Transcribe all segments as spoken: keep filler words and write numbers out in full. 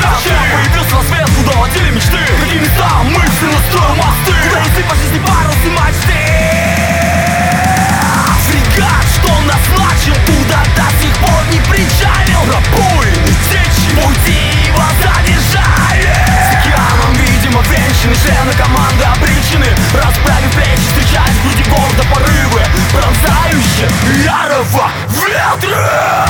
ночи. Появился свет, куда водили мечты. Какие места мысленно строим мосты. Куда несли по жизни парусы мачты. Фрегат, что назначил, туда до сих пор не причалил. Пробоины, течи, пути его задержали. С океаном, видимо, венчаны, члены команды обречены. Расправив плечи, встречать в груди города порывы, пронзающие ярого ветра.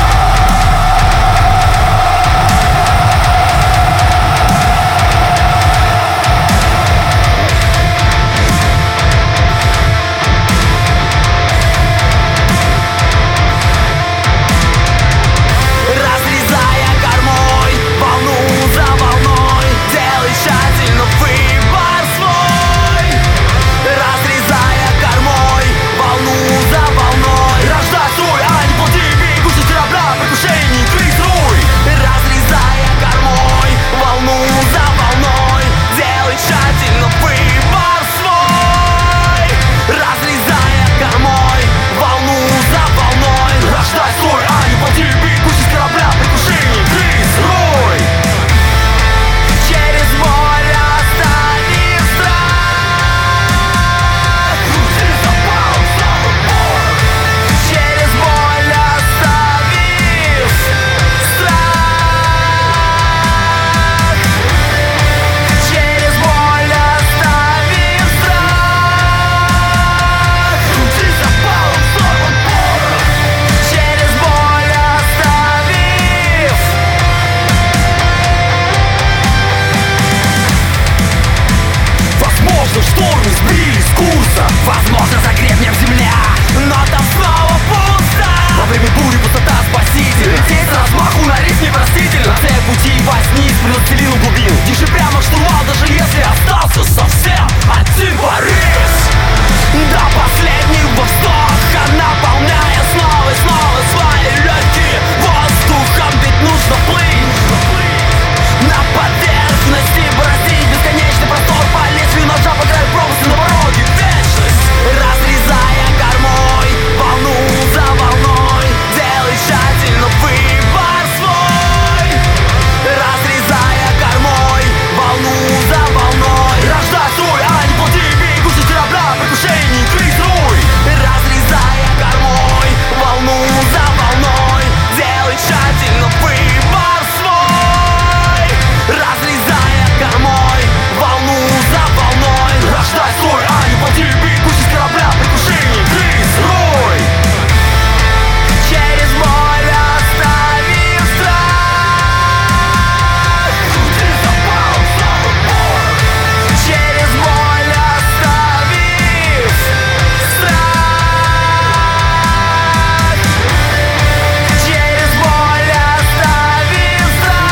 Штормы сбили с курса, возможно, загребнем земля, но там снова пусто. Во время бури пустота спаситель. Лететь с размаху на риф непростительно. Цель пути во сне из целину глубин. Держи прямо штурвал, даже если остался совсем один порыв. До последнего вздоха, наполняя снова и снова свои легкие воздухом, ведь нужно плыть на поверхности, бороздить бесконечный простор по лезвию ножа, по краю пропасти на пороге вечность. Разрезая кормой волну за волной, делай тщательно выбор свой. Разрезая кормой волну за волной, рождай строй, а не плоти, бей, кушай корабля, приключений, крик-руй. Разрезая кормой волну за волной, делай тщательно выбор свой. Разрезая кормой волну за волной, рождай строй, а не плоти, бей, кушай с корабля, приключений, крик-руй. Через боль оставив страх, ты запал в самый пор. Через боль оставив страх, через боль оставив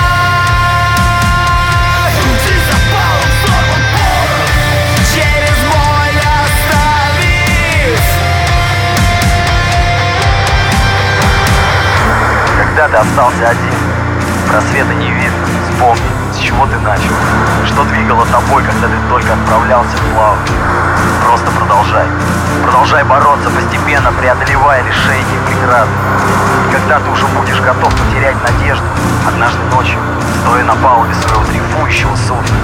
страх, ты запал в самый пор. Через боль оставив. Когда ты остался один, просвета не видно, вспомни, с чего ты начал. Что двигало тобой, когда ты только отправлялся в плавание. Просто продолжай. Продолжай бороться, постепенно преодолевая лишения и преграды. И когда ты уже будешь готов потерять надежду, однажды ночью, стоя на палубе своего дрейфующего судна,